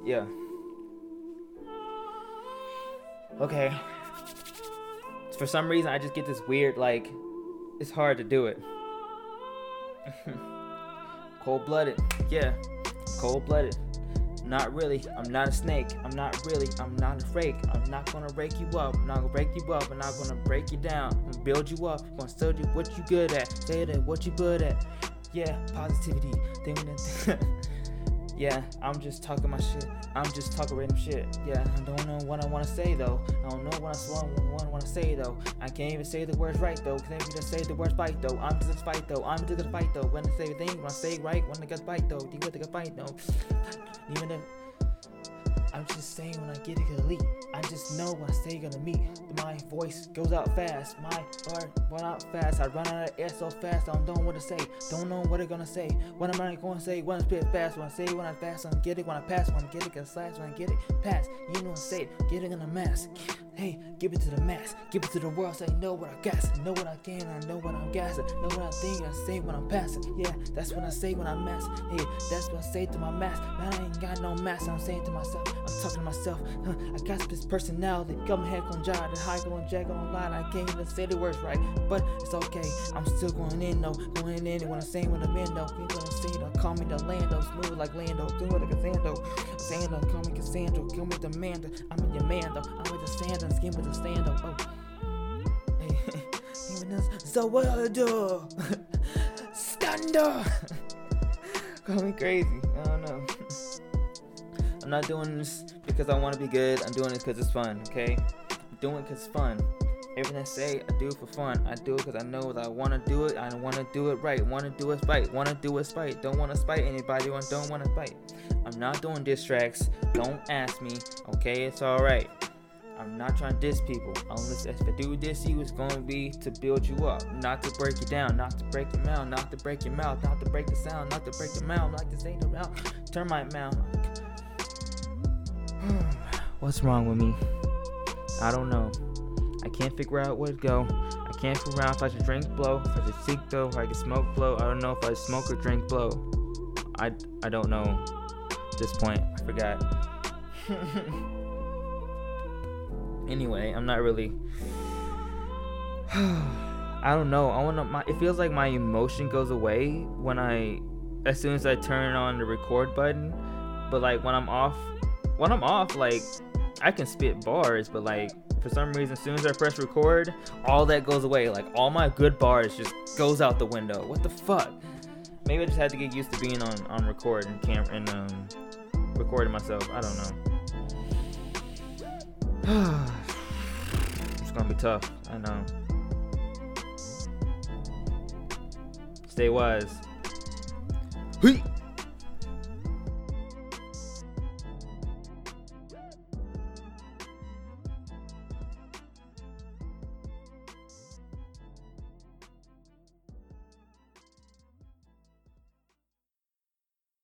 Yeah. Okay. For some reason, I just get this weird, like, it's hard to do it. Cold-blooded. Yeah. Cold-blooded. Not really. I'm not a snake. I'm not really. I'm not a fake. I'm not gonna break you up. I'm not gonna break you up. I'm not gonna break you down. I'm gonna build you up. I'm gonna tell you what you good at. Say that what you good at. Yeah, positivity. Yeah, I'm just talking my shit. I'm just talking random shit. Yeah, I don't know what I want to say though. I don't know what I want to say though. I can't even say the words right though. Can't even say the words fight though. I'm just gonna fight though. I'm just gonna fight though. When I say things, when I say right, when I got fight though. You got to fight though. Even if I'm just saying when I get it elite. I just know when I say gonna meet. My voice goes out fast. My heart run out fast. I run out of air so fast. I don't know what to say. Don't know what I'm gonna say. What am I gonna say? When I spit fast. When I say when I fast, I get it. When I pass, when I get it, get slash. When I get it, pass. You know I say it. Get it in the mask. Hey, give it to the mass. Give it to the world. So I know what I got. Know what I can. I know what I'm gassing. Know what I think. I say when I'm passing. Yeah, that's what I say when I'm mass. Hey, that's what I say to my mask. Man, I ain't got no mask. I'm saying to myself. I'm talking to myself. I got this personality. Come heck on jar. The high going jack on line. I can't even say the words right. But it's okay. I'm still going in though. Going in when I'm saying when I'm in though. You gonna say though. Call me the Lando. Smooth like Lando. Do it like a Zando. Zando. Call me Cassandra. Call me the Manda. I'm in your man though. I'm with the Sanda. Skin with the stand up. Oh. Hey. Even this. So what I do? Stand up. Call me crazy. I don't know. I'm not doing this because I want to be good. I'm doing this because it's fun, okay? I'm doing it because it's fun. Everything I say, I do it for fun. I do it because I know that I want to do it. I want to do it right. Want to do it right. Want to do it spite. Don't want to spite anybody. Don't want to fight. I'm not doing diss tracks. Don't ask me, okay? It's alright. I'm not trying to diss people. Unless if I do diss you, it's going to be to build you up. Not to break you down. Not to break your mouth. Not to break your mouth. Not to break the sound. Not to break your mouth. Like to say the mouth. Turn my mouth. What's wrong with me? I don't know. I can't figure out where to go. I can't figure out if I should drink blow, if I should seek though, if I can smoke blow. I don't know if I smoke or drink blow. I don't know at this point. I forgot. Anyway, I'm not really. I don't know. It feels like my emotion goes away as soon as I turn on the record button. But like when I'm off, like I can spit bars, but like for some reason, as soon as I press record, all that goes away. Like all my good bars just goes out the window. What the fuck? Maybe I just had to get used to being on record and recording myself. I don't know. It's gonna be tough. I know. Stay wise. Hey.